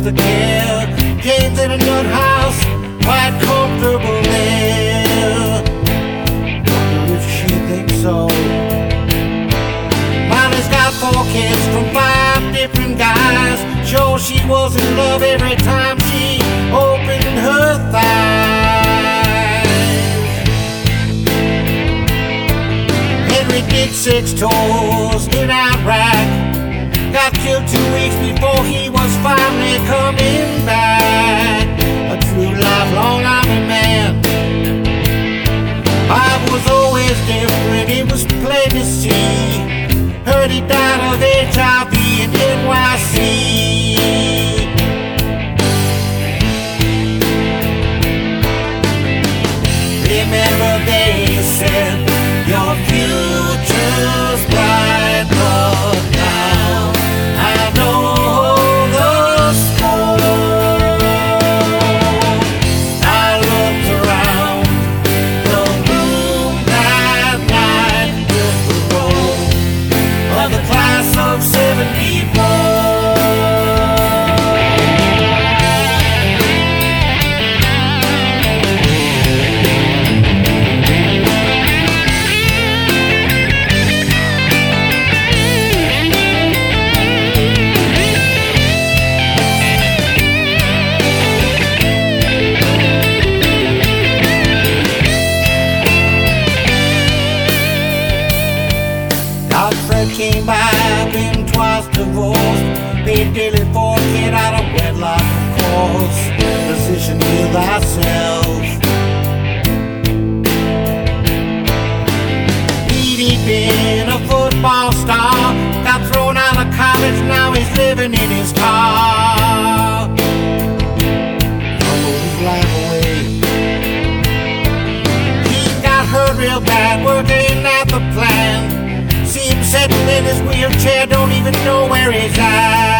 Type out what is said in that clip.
foster care. Jane's in a nut house, quite comfortable there. Wonder if she thinks so. Molly's got 4 kids from 5 different guys. Sure, she was in love every time she opened her thighs. Henry did 6 tours in Iraq. Got killed 2 weeks before he was finally coming back. A true lifelong army man. Bob was always different, it was plain to see. Heard he died of HIV in NYC. Remember they said your future's bright, but now I know the score. I looked around the room that night, took the roll of the class of '74. Fred came by, been twice divorced. Paid daily for a kid out of wedlock, of course. Physician, heal thyself. He'd been a football star, got thrown out of college, now he's living in his car. Fumbled his life away. He got hurt real bad, working at the plant. See him sitting in his wheelchair, don't even know where he's at.